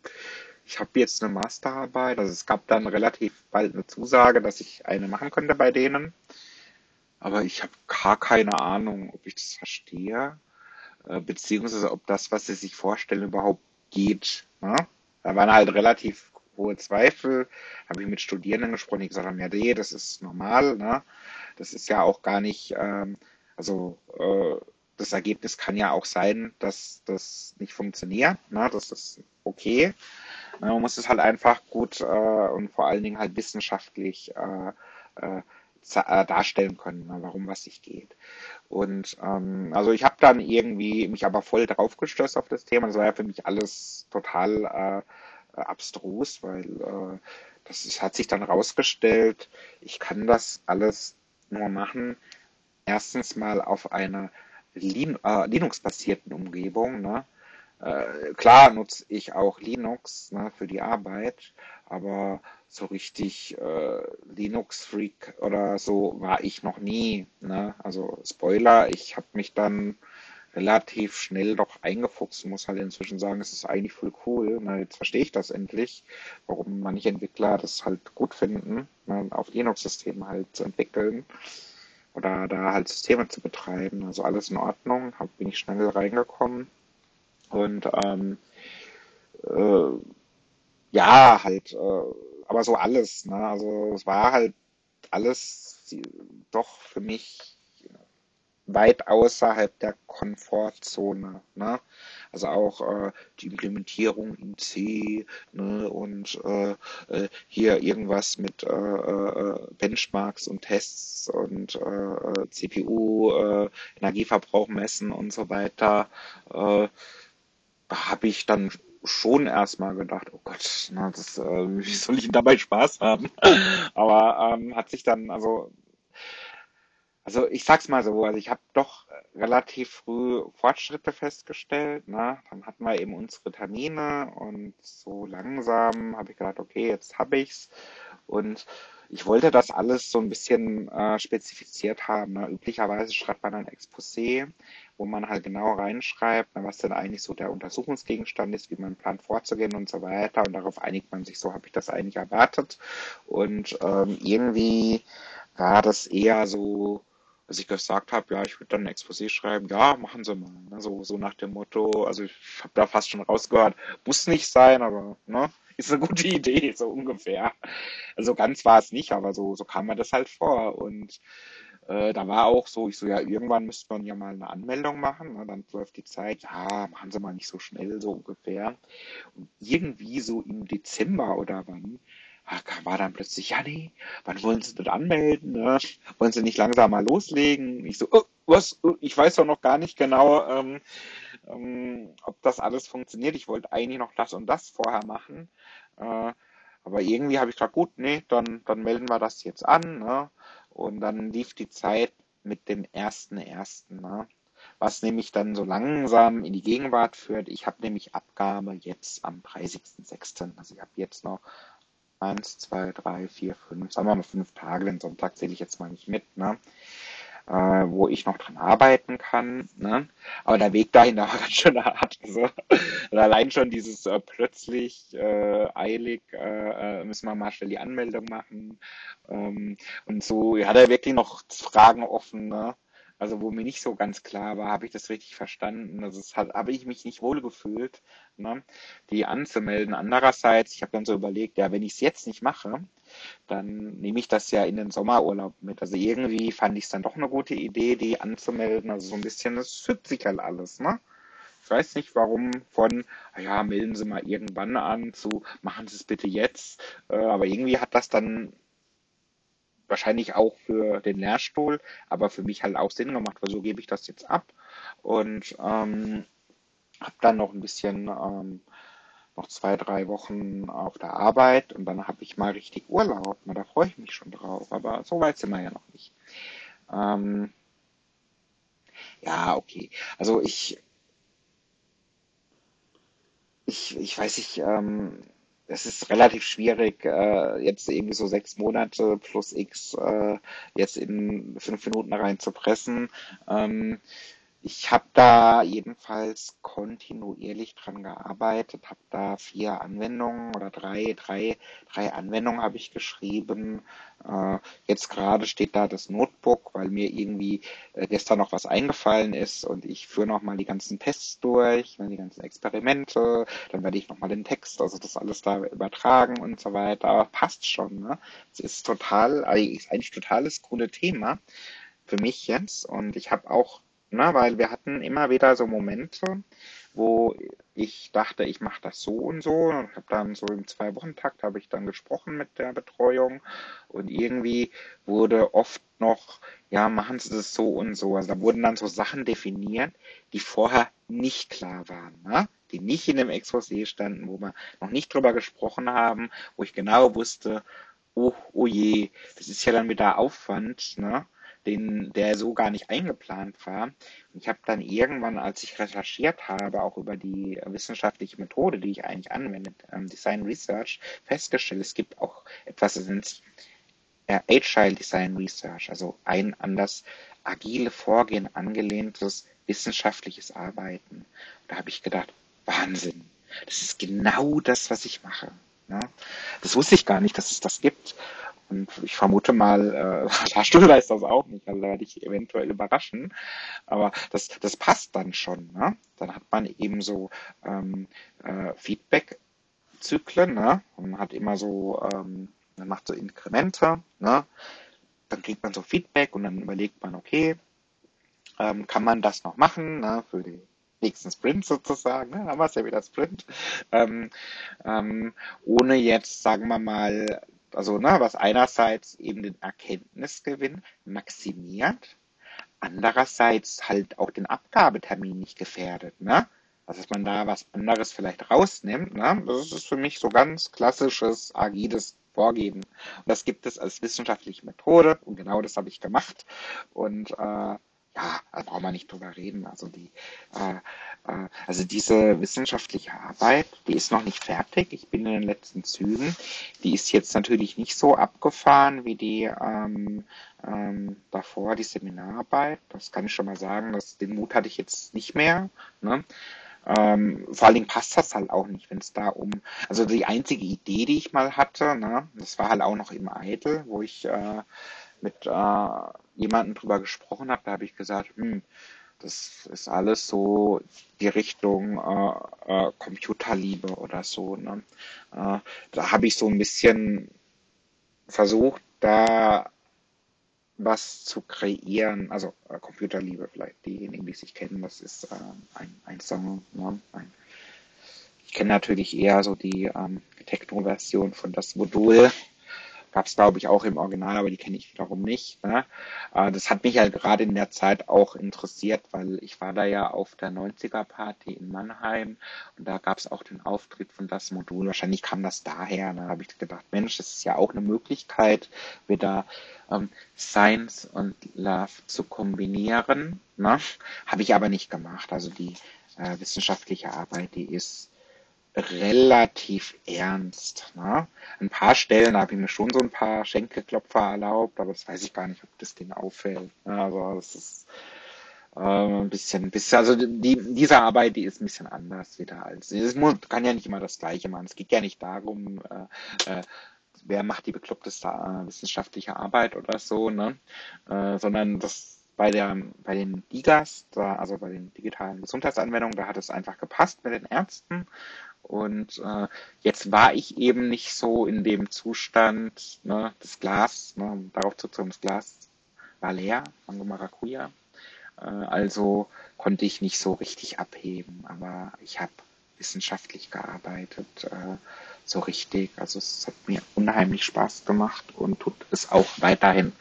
ich habe jetzt eine Masterarbeit, also es gab dann relativ bald eine Zusage, dass ich eine machen könnte bei denen, aber ich habe gar keine Ahnung, ob ich das verstehe, beziehungsweise ob das, was sie sich vorstellen, überhaupt geht. Ne? Da waren halt relativ hohe Zweifel, habe ich mit Studierenden gesprochen, die gesagt haben, ja, nee, das ist normal, ne? Das ist ja auch gar nicht, also das Ergebnis kann ja auch sein, dass das nicht funktioniert, ne? Das ist okay. Man muss es halt einfach gut und vor allen Dingen halt wissenschaftlich äh, darstellen können, ne, warum was nicht geht. Und also ich habe dann irgendwie mich aber voll drauf gestürzt auf das Thema. Das war ja für mich alles total abstrus, weil hat sich dann rausgestellt, ich kann das alles nur machen, erstens mal auf einer Linux-basierten Umgebung, ne? Klar nutze ich auch Linux, ne, für die Arbeit, aber so richtig Linux-Freak oder so war ich noch nie. Ne? Also Spoiler, ich habe mich dann relativ schnell doch eingefuchst und muss halt inzwischen sagen, es ist eigentlich voll cool. Ne? Jetzt verstehe ich das endlich, warum manche Entwickler das halt gut finden, ne, auf Linux-Systemen halt zu entwickeln oder da halt Systeme zu betreiben. Also alles in Ordnung, bin ich schnell reingekommen. Und äh, ja, halt, aber so alles, ne? Also es war halt alles doch für mich weit außerhalb der Komfortzone, ne? Also auch die Implementierung in C, ne? Und hier irgendwas mit Benchmarks und Tests und CPU, Energieverbrauch messen und so weiter. Äh, Da habe ich dann schon erstmal gedacht, oh Gott, na, wie soll ich denn dabei Spaß haben? Aber hat sich dann, also ich sag's mal so, also ich habe doch relativ früh Fortschritte festgestellt, ne? Dann hatten wir eben unsere Termine und so langsam habe ich gedacht, okay, jetzt habe ich's. Und ich wollte das alles so ein bisschen spezifiziert haben. Ne? Üblicherweise schreibt man ein Exposé, wo man halt genau reinschreibt, ne, was denn eigentlich so der Untersuchungsgegenstand ist, wie man plant vorzugehen und so weiter. Und darauf einigt man sich, so habe ich das eigentlich erwartet. Und irgendwie war das eher so, als ich gesagt habe, ja, ich würde dann ein Exposé schreiben, ja, machen Sie mal. Ne? So nach dem Motto, also ich habe da fast schon rausgehört, muss nicht sein, aber ne, ist eine gute Idee, so ungefähr. Also ganz war es nicht, aber so kam mir das halt vor. Und da war auch so, ich so, ja, irgendwann müsste man ja mal eine Anmeldung machen. Ne? Dann läuft die Zeit, ja, machen Sie mal nicht so schnell, so ungefähr. Und irgendwie so im Dezember oder wann, war dann plötzlich, ja, nee, wann wollen Sie das anmelden? Ne? Wollen Sie nicht langsam mal loslegen? Ich so, oh, was? Oh, ich weiß doch noch gar nicht genau, ob das alles funktioniert. Ich wollte eigentlich noch das und das vorher machen. Äh, aber irgendwie habe ich gesagt, gut, nee, dann melden wir das jetzt an. Ne? Und dann lief die Zeit mit dem 1.1., ne? Was nämlich dann so langsam in die Gegenwart führt. Ich habe nämlich Abgabe jetzt am 30.06. Also ich habe jetzt noch 1, 2, 3, 4, 5, sagen wir mal 5 Tage, den Sonntag zähle ich jetzt mal nicht mit, ne? Wo ich noch dran arbeiten kann. Ne? Aber der Weg dahin, der war ganz schön hart. Also, allein schon dieses plötzlich eilig, müssen wir mal schnell die Anmeldung machen. Und so, ja, da wirklich noch Fragen offen. Ne? Also wo mir nicht so ganz klar war, habe ich das richtig verstanden? Also habe ich mich nicht wohl gefühlt, ne? Die anzumelden. Andererseits, ich habe dann so überlegt, ja, wenn ich es jetzt nicht mache, dann nehme ich das ja in den Sommerurlaub mit. Also irgendwie fand ich es dann doch eine gute Idee, die anzumelden. Also so ein bisschen, das fügt sich halt alles, ne? Ich weiß nicht, warum von, ja, melden Sie mal irgendwann an, zu, machen Sie es bitte jetzt. Aber irgendwie hat das dann wahrscheinlich auch für den Lehrstuhl, aber für mich halt auch Sinn gemacht, weil so gebe ich das jetzt ab und habe dann noch ein bisschen noch 2, 3 Wochen auf der Arbeit und dann habe ich mal richtig Urlaub. Na, da freue ich mich schon drauf, aber so weit sind wir ja noch nicht. Ähm, ja, okay. Also ich weiß nicht, es ist relativ schwierig, jetzt irgendwie so 6 Monate plus X jetzt in 5 Minuten reinzupressen. Ähm, Ich habe da jedenfalls kontinuierlich dran gearbeitet, habe da 4 Anwendungen oder drei Anwendungen habe ich geschrieben. Jetzt gerade steht da das Notebook, weil mir irgendwie gestern noch was eingefallen ist und ich führe nochmal die ganzen Tests durch, ne, die ganzen Experimente, dann werde ich nochmal den Text, also das alles da übertragen und so weiter. Passt schon, ne? Es ist total, ist eigentlich total das coole Thema für mich jetzt. Und ich habe auch, ne, weil wir hatten immer wieder so Momente, wo ich dachte, ich mache das so und so. Und habe dann so im 2-Wochen-Takt habe ich dann gesprochen mit der Betreuung. Und irgendwie wurde oft noch, ja, machen Sie das so und so. Also da wurden dann so Sachen definiert, die vorher nicht klar waren, ne? Die nicht in dem Exposé standen, wo wir noch nicht drüber gesprochen haben, wo ich genau wusste, oh, oh je, das ist ja dann wieder Aufwand, ne? Der so gar nicht eingeplant war. Und ich habe dann irgendwann, als ich recherchiert habe, auch über die wissenschaftliche Methode, die ich eigentlich anwende, Design Research, festgestellt, es gibt auch etwas, das nennt sich Agile Design Research, also ein an das agile Vorgehen angelehntes wissenschaftliches Arbeiten. Und da habe ich gedacht, Wahnsinn, das ist genau das, was ich mache. Ne? Das wusste ich gar nicht, dass es das gibt. Und ich vermute mal, Lars Stüller ist das auch nicht, also da werde ich eventuell überraschen. Aber das passt dann schon. Ne? Dann hat man eben so Feedback-Zyklen, ne? Und man hat immer so, man macht so Inkremente, ne? Dann kriegt man so Feedback und dann überlegt man, okay, kann man das noch machen, ne? Für den nächsten Sprint sozusagen, ne? Haben wir es ja wieder Sprint. Ähm, ohne jetzt, sagen wir mal, also ne, was einerseits eben den Erkenntnisgewinn maximiert, andererseits halt auch den Abgabetermin nicht gefährdet, ne? Also dass man da was anderes vielleicht rausnimmt, ne? Das ist für mich so ganz klassisches, agiles Vorgehen. Und das gibt es als wissenschaftliche Methode und genau das habe ich gemacht. Und ja, da braucht man nicht drüber reden. Also diese wissenschaftliche Arbeit, die ist noch nicht fertig. Ich bin in den letzten Zügen. Die ist jetzt natürlich nicht so abgefahren wie die davor, die Seminararbeit. Das kann ich schon mal sagen. Den Mut hatte ich jetzt nicht mehr. Ne? Vor allen Dingen passt das halt auch nicht, wenn es da also die einzige Idee, die ich mal hatte, ne, das war halt auch noch im Eitel, wo ich mit jemandem drüber gesprochen habe, da habe ich gesagt, das ist alles so die Richtung Computerliebe oder so. Ne? Da habe ich so ein bisschen versucht, da was zu kreieren, also Computerliebe vielleicht, diejenigen, die sich kennen, das ist ein Song. Ne? Ich kenne natürlich eher so die Techno-Version von das Modul. Gab es, glaube ich, auch im Original, aber die kenne ich wiederum nicht. Ne? Das hat mich ja gerade in der Zeit auch interessiert, weil ich war da ja auf der 90er-Party in Mannheim und da gab es auch den Auftritt von das Modul. Wahrscheinlich kam das daher. Da habe ich gedacht, Mensch, das ist ja auch eine Möglichkeit, wieder Science und Love zu kombinieren. Ne? Habe ich aber nicht gemacht. Also die wissenschaftliche Arbeit, die ist relativ ernst. Ne? Ein paar Stellen habe ich mir schon so ein paar Schenkelklopfer erlaubt, aber das weiß ich gar nicht, ob das denen auffällt. Ne? Also das ist ein bisschen, also diese Arbeit, die ist ein bisschen anders wieder als. Kann ja nicht immer das Gleiche machen. Es geht ja nicht darum, wer macht die bekloppteste wissenschaftliche Arbeit oder so, ne? Sondern das bei den DIGAs, also bei den digitalen Gesundheitsanwendungen, da hat es einfach gepasst mit den Ärzten. Und jetzt war ich eben nicht so in dem Zustand, ne, das Glas, ne, um darauf zurückzukommen, das Glas war leer, Mango Maracuja. Also konnte ich nicht so richtig abheben, aber ich habe wissenschaftlich gearbeitet, so richtig. Also es hat mir unheimlich Spaß gemacht und tut es auch weiterhin.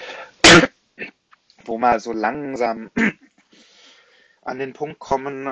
Wo wir so langsam an den Punkt kommen,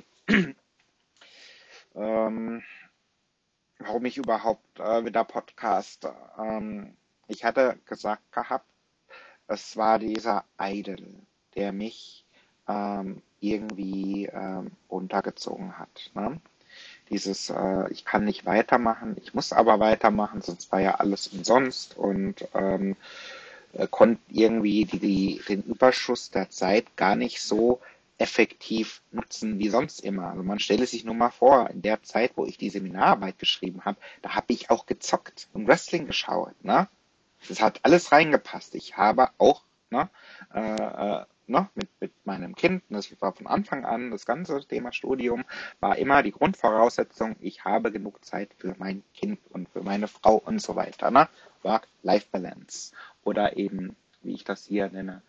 ähm, warum ich überhaupt wieder Podcast. Ich hatte gesagt gehabt, es war dieser Idol, der mich irgendwie runtergezogen hat. Ne? Ich kann nicht weitermachen, ich muss aber weitermachen, sonst war ja alles umsonst und konnte irgendwie den Überschuss der Zeit gar nicht so effektiv nutzen wie sonst immer. Also man stelle sich nur mal vor, in der Zeit, wo ich die Seminararbeit geschrieben habe, da habe ich auch gezockt und Wrestling geschaut, ne? Das hat alles reingepasst. Ich habe auch, ne, mit meinem Kind, das war von Anfang an, das ganze Thema Studium, war immer die Grundvoraussetzung, ich habe genug Zeit für mein Kind und für meine Frau und so weiter, ne? Work-Life-Balance. Oder eben, wie ich das hier nenne,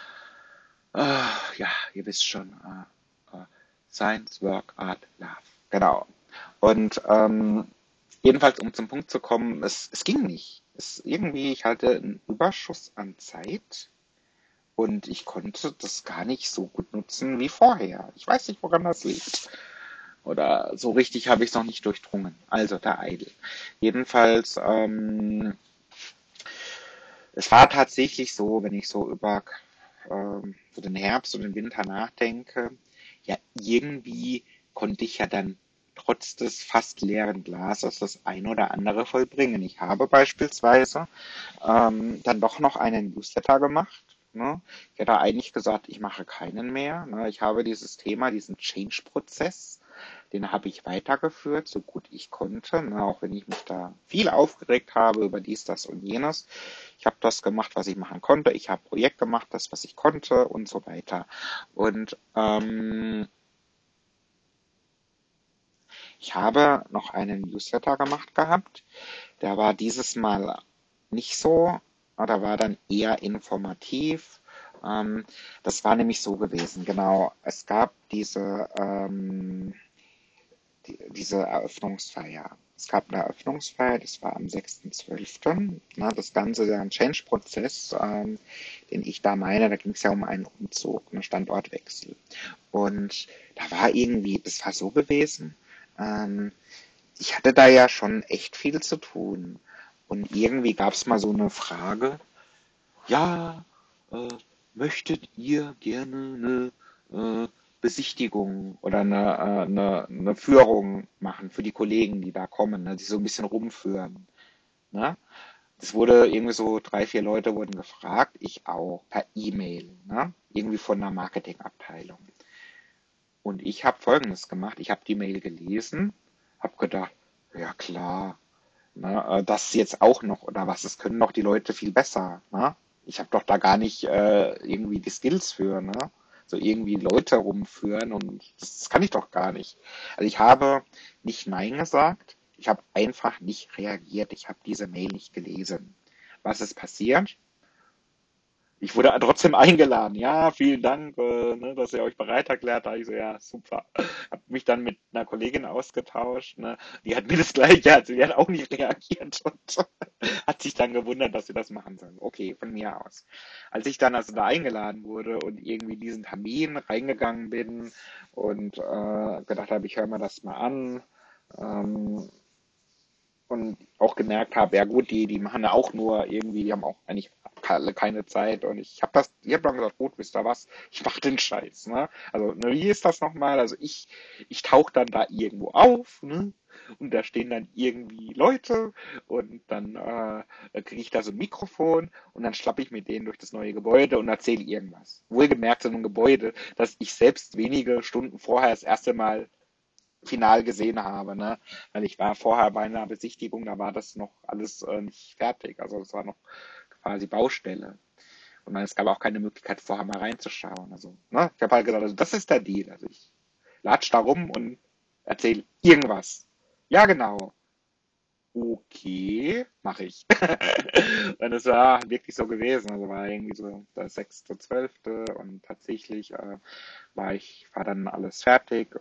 ja, ihr wisst schon, Science, Work, Art, Love. Genau. Und jedenfalls, um zum Punkt zu kommen, es ging nicht. Ich hatte einen Überschuss an Zeit und ich konnte das gar nicht so gut nutzen wie vorher. Ich weiß nicht, woran das liegt. Oder so richtig habe ich es noch nicht durchdrungen. Also der Eidel. Jedenfalls, es war tatsächlich so, wenn ich so über so den Herbst und den Winter nachdenke, ja, irgendwie konnte ich ja dann trotz des fast leeren Glases das ein oder andere vollbringen. Ich habe beispielsweise dann doch noch einen Newsletter gemacht. Ne? Ich hätte eigentlich gesagt, ich mache keinen mehr. Ne? Ich habe dieses Thema, diesen Change-Prozess, den habe ich weitergeführt, so gut ich konnte, ne? Auch wenn ich mich da viel aufgeregt habe über dies, das und jenes. Ich habe das gemacht, was ich machen konnte. Ich habe Projekt gemacht, das, was ich konnte und so weiter. Und ich habe noch einen Newsletter gemacht gehabt. Der war dieses Mal nicht so, oder war dann eher informativ. Das war nämlich so gewesen, genau. Es gab diese Eröffnungsfeier. Es gab eine Eröffnungsfeier, das war am 6.12. Ne, das Ganze, der Change-Prozess, den ich da meine, da ging es ja um einen Umzug, einen Standortwechsel. Und da war irgendwie, das war so gewesen, ähm, ich hatte da ja schon echt viel zu tun. Und irgendwie gab es mal so eine Frage, ja, äh, möchtet ihr gerne eine Besichtigung oder eine Führung machen für die Kollegen, die da kommen, ne, die so ein bisschen rumführen. Ne? Das wurde irgendwie so 3, 4 Leute wurden gefragt, ich auch, per E-Mail, ne? Irgendwie von einer Marketingabteilung. Und ich habe Folgendes gemacht, ich habe die Mail gelesen, habe gedacht, ja klar, ne, das jetzt auch noch oder was, das können doch die Leute viel besser. Ne? Ich habe doch da gar nicht irgendwie die Skills für, ne? So irgendwie Leute rumführen und das kann ich doch gar nicht. Also ich habe nicht Nein gesagt, ich habe einfach nicht reagiert, ich habe diese Mail nicht gelesen. Was ist passiert? Ich wurde trotzdem eingeladen. Ja, vielen Dank, ne, dass ihr euch bereit erklärt habt. Ich so, ja, super. Hab mich dann mit einer Kollegin ausgetauscht. Ne? Die hat mir das Gleiche, also die hat auch nicht reagiert und hat sich dann gewundert, dass sie das machen sollen. Okay, von mir aus. Als ich dann also da eingeladen wurde und irgendwie diesen Termin reingegangen bin und gedacht habe, ich höre mir das mal an, ähm, und auch gemerkt habe, ja gut, die machen ja auch nur irgendwie, die haben auch eigentlich keine Zeit und ich habe dann gesagt, gut, wisst ihr was, ich mach den Scheiß, ne? Also, ne, wie ist das nochmal? Also ich tauche dann da irgendwo auf, ne? Und da stehen dann irgendwie Leute und dann kriege ich da so ein Mikrofon und dann schlappe ich mit denen durch das neue Gebäude und erzähle irgendwas. Wohlgemerkt so ein Gebäude, das ich selbst wenige Stunden vorher das erste Mal final gesehen habe, ne? Weil ich war vorher bei einer Besichtigung, da war das noch alles nicht fertig. Also das war noch quasi Baustelle. Und es gab auch keine Möglichkeit, vorher mal reinzuschauen. Also, ne? Ich habe halt gesagt, also das ist der Deal. Also ich latsch da rum und erzähle irgendwas. Ja, genau. Okay, mache ich. Und es war wirklich so gewesen. Also war irgendwie so der 6.12. und tatsächlich war dann alles fertig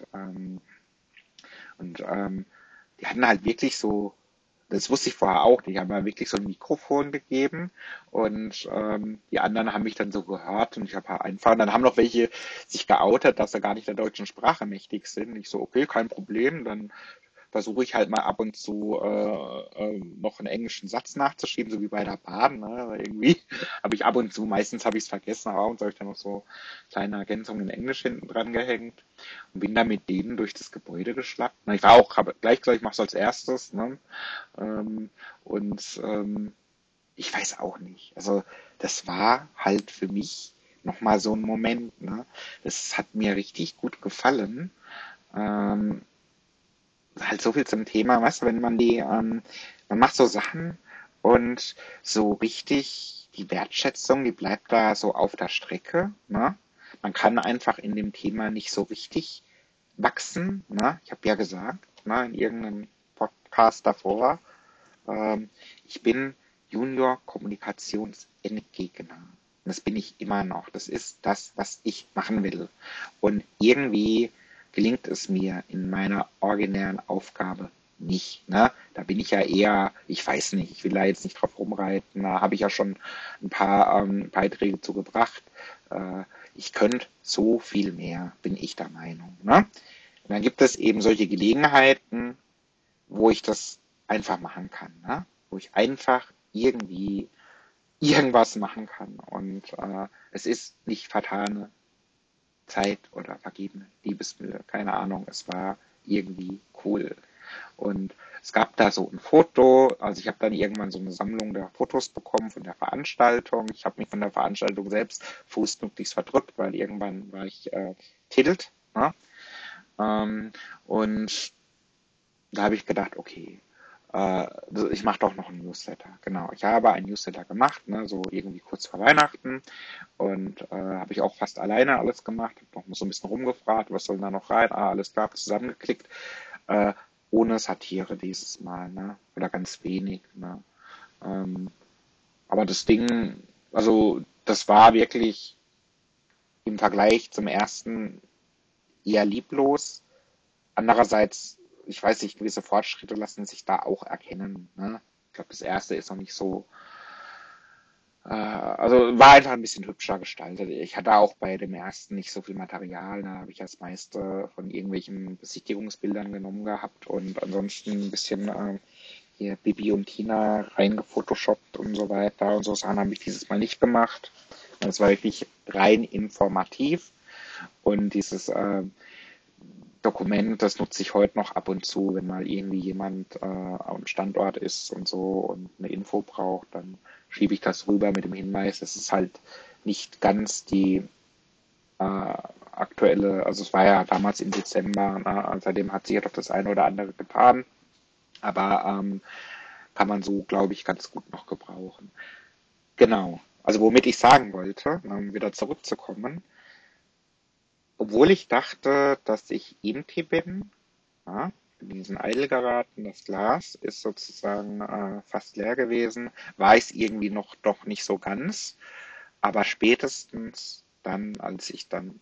und die hatten halt wirklich so, das wusste ich vorher auch nicht, haben halt wirklich so ein Mikrofon gegeben und die anderen haben mich dann so gehört und ich habe halt einfach, und dann haben noch welche sich geoutet, dass sie gar nicht der deutschen Sprache mächtig sind. Ich so, okay, kein Problem, dann versuche ich halt mal ab und zu noch einen englischen Satz nachzuschieben, so wie bei der Bahn. Ne? Weil irgendwie habe ich ab und zu, meistens habe ich es vergessen, aber abends habe ich dann noch so kleine Ergänzungen in Englisch hinten dran gehängt und bin dann mit denen durch das Gebäude geschlappt. Na, ich war auch, habe gleich gesagt, ich mache es als erstes. Ne? Ähm, und ich weiß auch nicht. Also das war halt für mich nochmal so ein Moment, ne? Das hat mir richtig gut gefallen. Ähm, halt so viel zum Thema, weißt du, wenn man macht so Sachen und so richtig die Wertschätzung, die bleibt da so auf der Strecke, ne? Man kann einfach in dem Thema nicht so richtig wachsen, ne? Ich habe ja gesagt, ne, in irgendeinem Podcast davor, ähm, ich bin Junior-Kommunikationsentgegner. Und das bin ich immer noch. Das ist das, was ich machen will. Und irgendwie gelingt es mir in meiner originären Aufgabe nicht. Ne? Da bin ich ja eher, ich weiß nicht, ich will da jetzt nicht drauf rumreiten. Da habe ich ja schon ein paar Beiträge zu gebracht. Äh, ich könnte so viel mehr, bin ich der Meinung. Ne? Und dann gibt es eben solche Gelegenheiten, wo ich das einfach machen kann, ne? Wo ich einfach irgendwie irgendwas machen kann. Und es ist nicht vertane Zeit oder vergebene Liebesmühe, keine Ahnung. Es war irgendwie cool. Und es gab da so ein Foto, also ich habe dann irgendwann so eine Sammlung der Fotos bekommen von der Veranstaltung. Ich habe mich von der Veranstaltung selbst fußnotisch verdrückt, weil irgendwann war ich tilt. Ne? Und da habe ich gedacht, okay, ich mache doch noch einen Newsletter. Genau, ich habe einen Newsletter gemacht, ne, so irgendwie kurz vor Weihnachten und habe ich auch fast alleine alles gemacht, habe noch so ein bisschen rumgefragt, was soll da noch rein, alles klar, zusammengeklickt, äh, ohne Satire dieses Mal, ne, oder ganz wenig, ne. Ähm, aber das Ding, also das war wirklich im Vergleich zum ersten eher lieblos. Andererseits, ich weiß nicht, gewisse Fortschritte lassen sich da auch erkennen. Ne? Ich glaube, das erste ist noch nicht so, also war einfach ein bisschen hübscher gestaltet. Ich hatte auch bei dem ersten nicht so viel Material. Da habe ich das meiste von irgendwelchen Besichtigungsbildern genommen gehabt und ansonsten ein bisschen hier Bibi und Tina reingefotoshoppt und so weiter und so Sachen habe ich dieses Mal nicht gemacht. Das war wirklich rein informativ und dieses Dokument, das nutze ich heute noch ab und zu, wenn mal irgendwie jemand am Standort ist und so und eine Info braucht, dann schiebe ich das rüber mit dem Hinweis, es ist halt nicht ganz die aktuelle, also es war ja damals im Dezember, seitdem hat sich ja doch das eine oder andere getan, aber kann man so, glaube ich, ganz gut noch gebrauchen. Genau, also womit ich sagen wollte, um wieder zurückzukommen, obwohl ich dachte, dass ich Inti bin, ja, in diesen Eidel geraten, das Glas ist sozusagen fast leer gewesen, war ich es irgendwie noch doch nicht so ganz, aber spätestens dann, als ich dann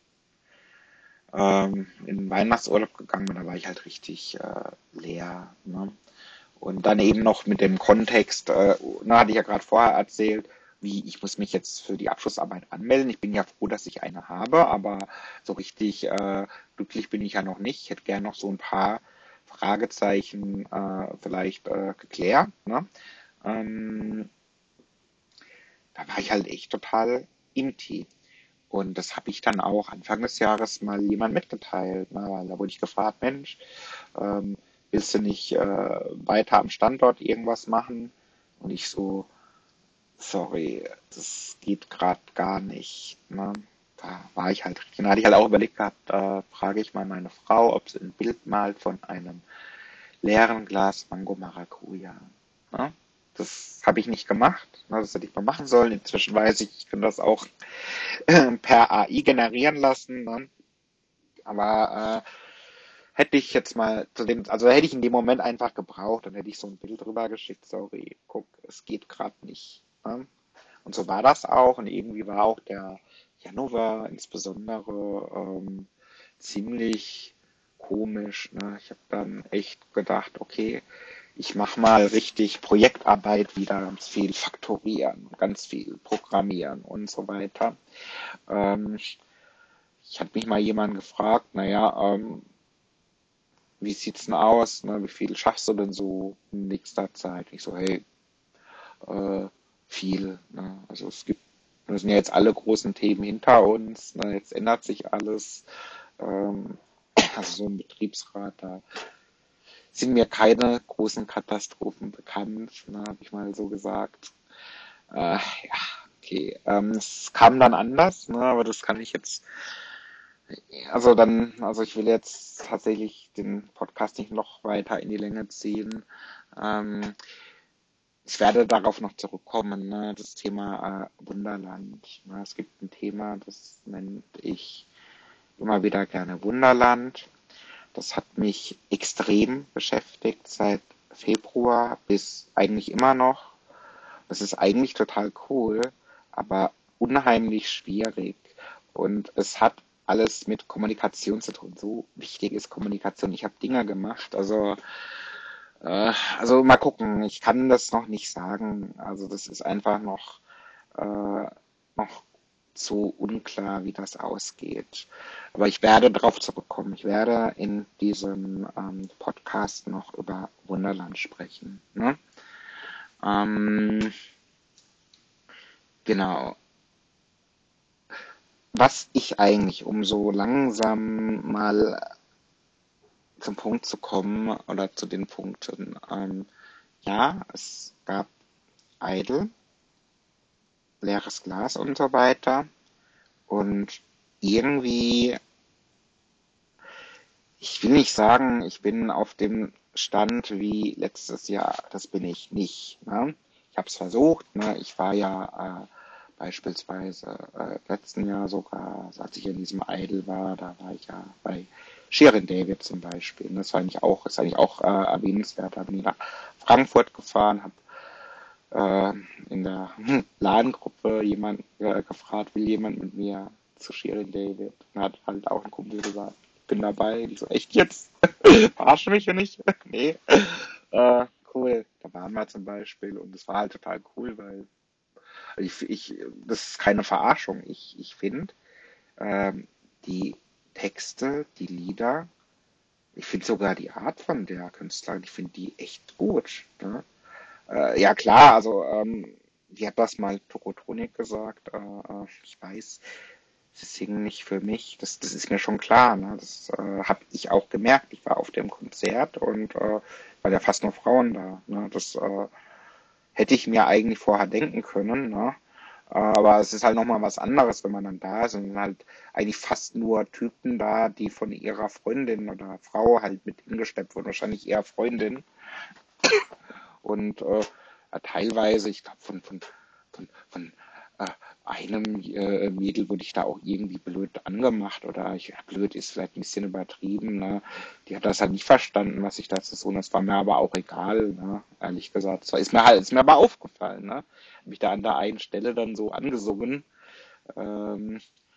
in den Weihnachtsurlaub gegangen bin, da war ich halt richtig leer. Ne? Und dann eben noch mit dem Kontext, hatte ich ja gerade vorher erzählt, wie ich muss mich jetzt für die Abschlussarbeit anmelden. Ich bin ja froh, dass ich eine habe, aber so richtig glücklich bin ich ja noch nicht. Ich hätte gerne noch so ein paar Fragezeichen vielleicht geklärt. Ne? Ähm, da war ich halt echt total imti. Und das habe ich dann auch Anfang des Jahres mal jemand mitgeteilt. Ne? Weil da wurde ich gefragt, Mensch, ähm, willst du nicht weiter am Standort irgendwas machen? Und ich so, sorry, das geht gerade gar nicht. Ne? Da war ich halt, dann hatte ich halt auch überlegt gehabt, da frage ich mal meine Frau, ob sie ein Bild malt von einem leeren Glas Mango Maracuja. Ne? Das habe ich nicht gemacht. Ne? Das hätte ich mal machen sollen. Inzwischen weiß ich, ich kann das auch per AI generieren lassen. Ne? Aber hätte ich jetzt mal also hätte ich in dem Moment einfach gebraucht, dann hätte ich so ein Bild drüber geschickt, sorry, guck, es geht gerade nicht. Ne? Und so war das auch und irgendwie war auch der Januar insbesondere ziemlich komisch. Ne? Ich habe dann echt gedacht, okay, ich mache mal richtig Projektarbeit wieder, ganz viel faktorieren, ganz viel programmieren und so weiter. Ähm, ich hatte mich mal jemand gefragt, naja, wie sieht's denn aus? Ne? Wie viel schaffst du denn so in nächster Zeit? Ich so, hey, äh, viel. Ne? Also wir sind ja jetzt alle großen Themen hinter uns. Ne? Jetzt ändert sich alles. Ähm, also so ein Betriebsrat, da sind mir keine großen Katastrophen bekannt, ne? Habe ich mal so gesagt. Ja, okay. Es kam dann anders, ne, aber das kann ich jetzt, also ich will jetzt tatsächlich den Podcast nicht noch weiter in die Länge ziehen. Ähm, Ich werde darauf noch zurückkommen, ne, das Thema Wunderland. Ne, es gibt ein Thema, das nenne ich immer wieder gerne Wunderland. Das hat mich extrem beschäftigt seit Februar bis eigentlich immer noch. Das ist eigentlich total cool, aber unheimlich schwierig. Und es hat alles mit Kommunikation zu tun. So wichtig ist Kommunikation. Ich habe Dinge gemacht, also mal gucken. Ich kann das noch nicht sagen. Also das ist einfach äh, noch zu unklar, wie das ausgeht. Aber ich werde darauf zurückkommen. Ich werde in diesem Podcast noch über Wunderland sprechen. Ne? Ähm, genau. Was ich eigentlich, um so langsam mal zum Punkt zu kommen oder zu den Punkten, ja, es gab Idol, leeres Glas und so weiter. Und irgendwie, ich will nicht sagen, ich bin auf dem Stand wie letztes Jahr. Das bin ich nicht. Ne? Ich habe es versucht. Ne? Ich war ja beispielsweise letzten Jahr sogar, als ich in diesem Idol war, da war ich ja bei Shirin David zum Beispiel. Und das war ist eigentlich auch erwähnenswert. Da bin ich nach Frankfurt gefahren, habe in der Ladengruppe jemand gefragt, will jemand mit mir zu Shirin David? Und hat halt auch ein Kumpel gesagt, ich bin dabei. Ich so, echt jetzt? Verarsch mich ja nicht? Nee. Cool. Da waren wir zum Beispiel und es war halt total cool, weil das ist keine Verarschung. Ich finde ähm, die Texte, die Lieder, ich finde sogar die Art von der Künstlerin, ich finde die echt gut. Ne? Ja klar, also die hat das mal Tokotronik gesagt. Ich weiß, sie singen nicht für mich. Das ist mir schon klar. Ne? Das habe ich auch gemerkt. Ich war auf dem Konzert und war ja fast nur Frauen da. Ne? Das hätte ich mir eigentlich vorher denken können. Ne? Aber es ist halt nochmal was anderes, wenn man dann da ist und sind halt eigentlich fast nur Typen da, die von ihrer Freundin oder Frau halt mit hingeschleppt wurden. Wahrscheinlich eher Freundin. Und teilweise, ich glaube, von einem Mädel wurde ich da auch irgendwie blöd angemacht oder blöd ist vielleicht ein bisschen übertrieben. Ne? Die hat das halt nicht verstanden, was ich da zu tun. Das war mir aber auch egal, ne? Ehrlich gesagt. Das ist mir aber aufgefallen. Ne? Habe ich da an der einen Stelle dann so angesungen. Ähm,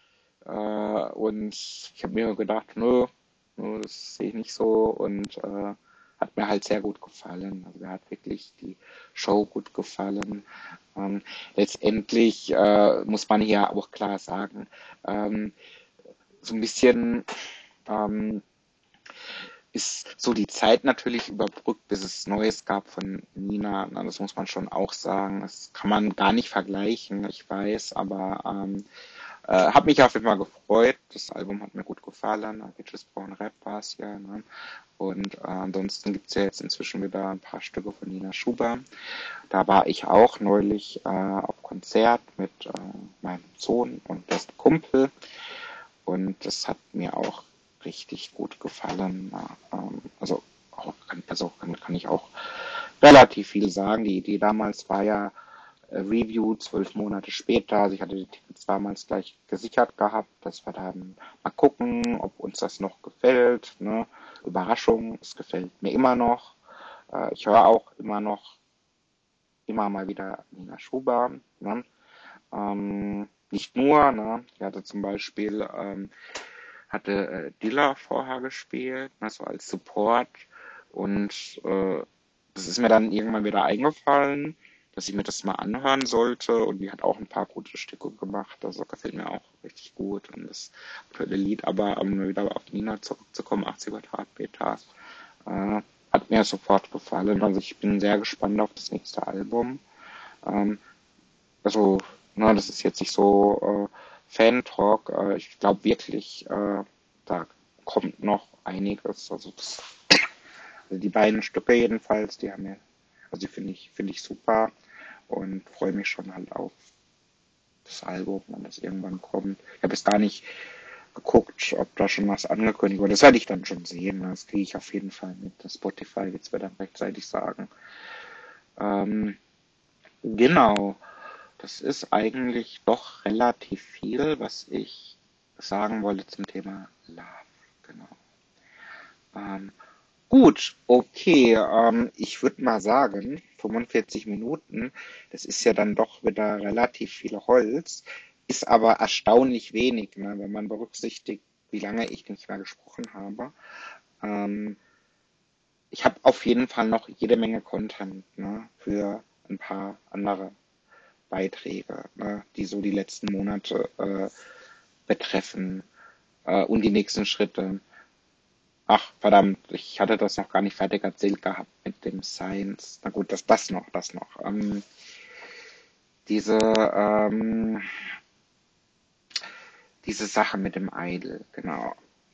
und ich habe mir gedacht, nö, das sehe ich nicht so und hat mir halt sehr gut gefallen. Also mir hat wirklich die Show gut gefallen. Letztendlich muss man hier auch klar sagen, ähm, so ein bisschen ähm, ist so die Zeit natürlich überbrückt, bis es Neues gab von Nina. Na, das muss man schon auch sagen. Das kann man gar nicht vergleichen, ich weiß, aber habe mich auf jeden Fall gefreut. Das Album hat mir gut gefallen. Bitches Brown Rap war es ja. Ne? Und ansonsten gibt es ja jetzt inzwischen wieder ein paar Stücke von Nina Schuber. Da war ich auch neulich auf Konzert mit meinem Sohn und besten Kumpel. Und das hat mir auch richtig gut gefallen. Kann ich auch relativ viel sagen. Die Idee damals war ja Review 12 Monate später. Also ich hatte die Tickets damals gleich gesichert gehabt, dass wir dann mal gucken, ob uns das noch gefällt. Ne? Überraschung, es gefällt mir immer noch. Ich höre auch immer mal wieder Nina Schuber. Ne? Nicht nur, ne? Ich hatte zum Beispiel hatte Dilla vorher gespielt, ne, so als Support. Und das ist mir dann irgendwann wieder eingefallen, dass ich mir das mal anhören sollte. Und die hat auch ein paar gute Stücke gemacht. Also gefällt mir auch richtig gut. Und das aktuelle Lied, aber um wieder auf Nina zurückzukommen, 80er Quadratmeter, hat mir sofort gefallen. Also ich bin sehr gespannt auf das nächste Album. Ähm, also, das ist jetzt nicht so Fan-Talk. Ich glaube wirklich, da kommt noch einiges. Also die beiden Stücke jedenfalls, also die finde ich super und freue mich schon halt auf das Album, wenn das irgendwann kommt. Ich habe jetzt gar nicht geguckt, ob da schon was angekündigt wurde. Das werde ich dann schon sehen. Das kriege ich auf jeden Fall mit. Das Spotify wird es mir dann rechtzeitig sagen. Ähm, genau. Das ist eigentlich doch relativ viel, was ich sagen wollte zum Thema Love. Genau. Ähm, gut, okay. Ich würde mal sagen, 45 Minuten, das ist ja dann doch wieder relativ viel Holz, ist aber erstaunlich wenig, ne, wenn man berücksichtigt, wie lange ich nicht mehr gesprochen habe. Ähm, Ich habe auf jeden Fall noch jede Menge Content, ne, für ein paar andere Beiträge, ne, die so die letzten Monate betreffen und die nächsten Schritte. Ach, verdammt, ich hatte das noch gar nicht fertig erzählt gehabt mit dem Science. Na gut, das noch. Diese, ähm, diese Sache mit dem Idol, genau.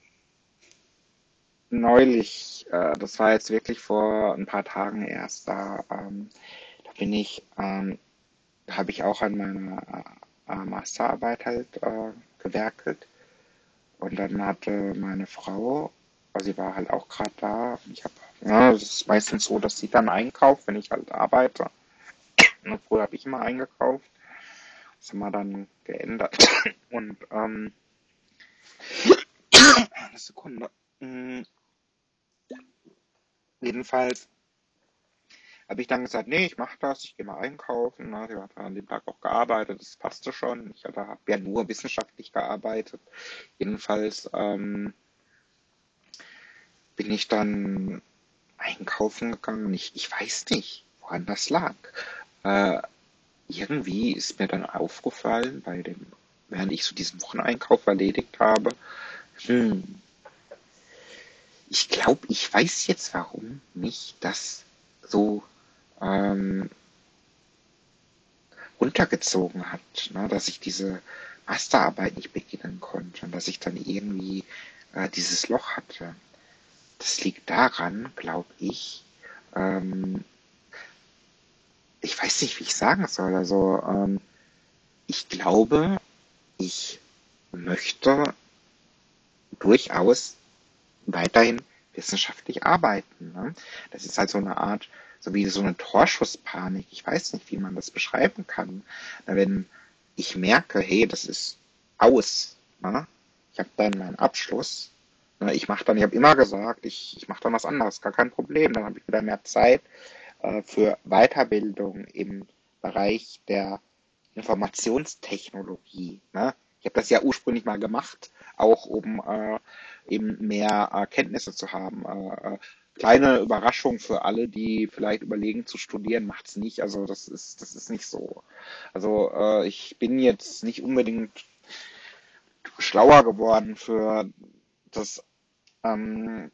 Neulich, das war jetzt wirklich vor ein paar Tagen erst, da bin ich, da habe ich auch an meiner Masterarbeit halt gewerkelt. Und dann hatte meine Frau, also sie war halt auch gerade da. Ich habe, ja, es ist meistens so, dass sie dann einkauft, wenn ich halt arbeite. Und früher habe ich immer eingekauft. Das haben wir dann geändert. Und eine Sekunde. Mm, Jedenfalls habe ich dann gesagt, nee, ich mache das, ich gehe mal einkaufen. Na, sie hat an dem Tag auch gearbeitet, das passte schon. Ich habe ja nur wissenschaftlich gearbeitet. Jedenfalls bin ich dann einkaufen gegangen und ich weiß nicht, woran das lag. Äh, Irgendwie ist mir dann aufgefallen, während ich so diesen Wocheneinkauf erledigt habe, hm, ich glaube, ich weiß jetzt, warum mich das so ähm, runtergezogen hat, ne, dass ich diese Masterarbeit nicht beginnen konnte und dass ich dann irgendwie dieses Loch hatte. Das liegt daran, glaube ich, ähm, ich weiß nicht, wie ich sagen soll. Also, ich glaube, ich möchte durchaus weiterhin wissenschaftlich arbeiten. Ne? Das ist halt so eine Art, so wie so eine Torschusspanik. Ich weiß nicht, wie man das beschreiben kann. Wenn ich merke, hey, das ist aus. Ne? Ich habe dann meinen Abschluss. Ne? Ich habe immer gesagt, ich mache dann was anderes, gar kein Problem. Dann habe ich wieder mehr Zeit für Weiterbildung im Bereich der Informationstechnologie. Ne? Ich habe das ja ursprünglich mal gemacht, auch um eben mehr Kenntnisse zu haben. Kleine Überraschung für alle, die vielleicht überlegen zu studieren, macht's nicht. Also das ist nicht so. Also ich bin jetzt nicht unbedingt schlauer geworden für das ähm,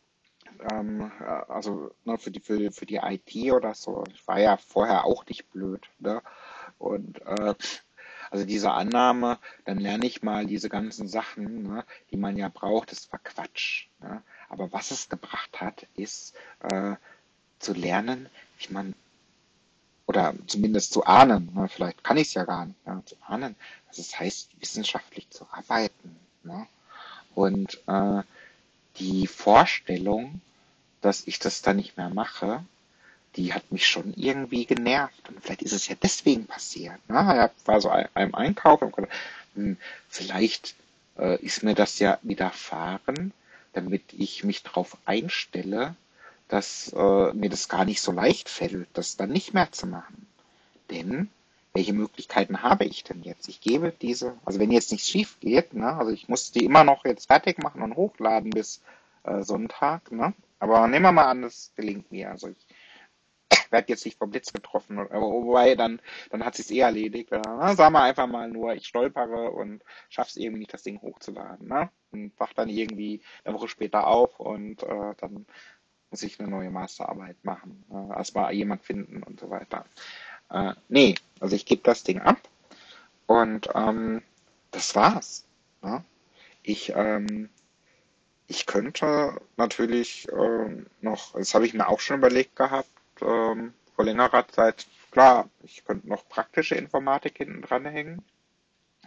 also ne, für die IT oder so. Ich war ja vorher auch nicht blöd. Ne? Und also diese Annahme, dann lerne ich mal diese ganzen Sachen, ne, die man ja braucht, das war Quatsch. Ne? Aber was es gebracht hat, ist zu lernen, wie man, oder zumindest zu ahnen, ne, vielleicht kann ich es ja gar nicht, ne, zu ahnen, was es heißt, wissenschaftlich zu arbeiten. Ne? Und die Vorstellung, dass ich das dann nicht mehr mache, die hat mich schon irgendwie genervt. Und vielleicht ist es ja deswegen passiert. Ne? Ich war so einem Einkauf und gedacht, vielleicht ist mir das ja widerfahren, damit ich mich darauf einstelle, dass mir das gar nicht so leicht fällt, das dann nicht mehr zu machen. Denn welche Möglichkeiten habe ich denn jetzt? Ich gebe diese, also wenn jetzt nichts schief geht, ne, also ich muss die immer noch jetzt fertig machen und hochladen bis Sonntag, ne? Aber nehmen wir mal an, das gelingt mir. Also ich werde jetzt nicht vom Blitz getroffen, wobei dann hat sich's eh erledigt. Sagen wir einfach mal nur, ich stolpere und schaff's irgendwie nicht, das Ding hochzuladen, ne? Und wach dann irgendwie eine Woche später auf und dann muss ich eine neue Masterarbeit machen. Erstmal jemand finden und so weiter. Nee, also ich gebe das Ding ab und das war's. Ne? Ich, ähm, Ich könnte natürlich noch, das habe ich mir auch schon überlegt gehabt, vor längerer Zeit, klar, ich könnte noch praktische Informatik hinten dranhängen.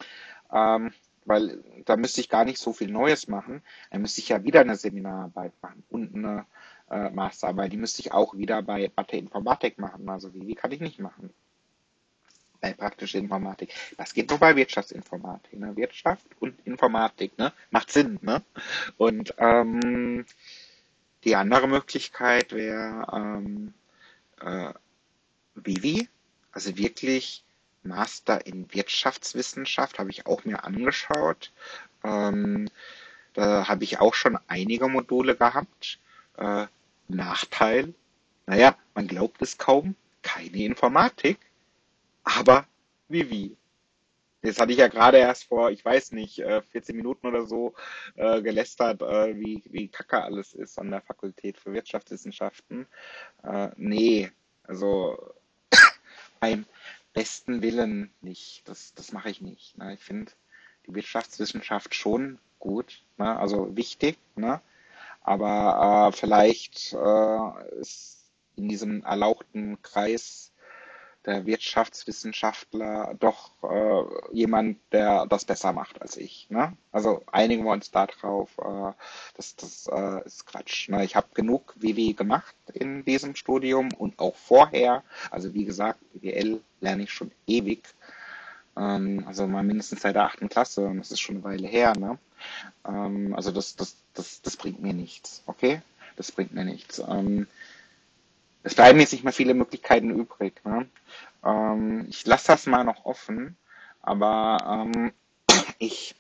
weil da müsste ich gar nicht so viel Neues machen. Dann müsste ich ja wieder eine Seminararbeit machen und eine Masterarbeit. Die müsste ich auch wieder bei Mathe Informatik machen. Also wie kann ich nicht machen bei praktischer Informatik. Das geht nur bei Wirtschaftsinformatik. Ne? Wirtschaft und Informatik, ne? Macht Sinn, ne? Und die andere Möglichkeit wäre äh, Vivi, also wirklich Master in Wirtschaftswissenschaft, habe ich auch mir angeschaut. Ähm, Da habe ich auch schon einige Module gehabt. Äh, Nachteil, naja, man glaubt es kaum, keine Informatik, aber Vivi. Jetzt hatte ich ja gerade erst vor, ich weiß nicht, 14 Minuten oder so gelästert, wie kacke alles ist an der Fakultät für Wirtschaftswissenschaften. Nee, also beim besten Willen nicht. Das mache ich nicht. Ne? Ich finde die Wirtschaftswissenschaft schon gut, ne? Also wichtig, ne? Aber vielleicht ist in diesem erlauchten Kreis der Wirtschaftswissenschaftler doch jemand, der das besser macht als ich. Ne? Also einigen wir uns da drauf. Das ist Quatsch. Ne? Ich habe genug WW gemacht in diesem Studium und auch vorher. Also wie gesagt, BWL lerne ich schon ewig. Also mal mindestens seit der 8. Klasse und das ist schon eine Weile her. Ne? Also das bringt mir nichts. Okay? Das bringt mir nichts. Es bleiben jetzt nicht mehr viele Möglichkeiten übrig. Ne? Ich lasse das mal noch offen, aber ich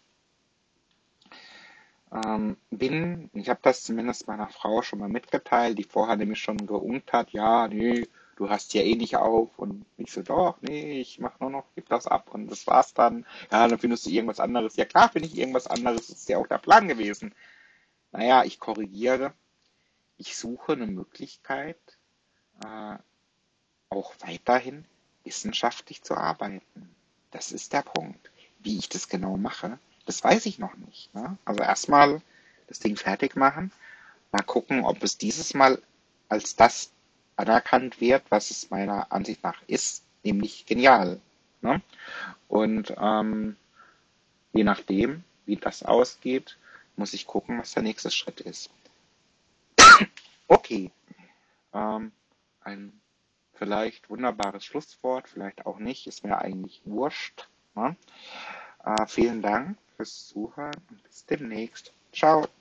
ich habe das zumindest meiner Frau schon mal mitgeteilt, die vorher nämlich schon geunkt hat, ja, nee, du hast ja eh nicht auf. Und ich so, doch, nee, ich mach nur noch, gib das ab und das war's dann. Ja, dann findest du irgendwas anderes. Ja klar finde ich irgendwas anderes, das ist ja auch der Plan gewesen. Naja, ich korrigiere, ich suche eine Möglichkeit, äh, auch weiterhin wissenschaftlich zu arbeiten. Das ist der Punkt. Wie ich das genau mache, das weiß ich noch nicht. Ne? Also erstmal das Ding fertig machen, mal gucken, ob es dieses Mal als das anerkannt wird, was es meiner Ansicht nach ist, nämlich genial. Ne? Und je nachdem, wie das ausgeht, muss ich gucken, was der nächste Schritt ist. Okay, ähm, ein vielleicht wunderbares Schlusswort, vielleicht auch nicht, ist mir eigentlich wurscht. Ne? Vielen Dank fürs Zuhören und bis demnächst. Ciao.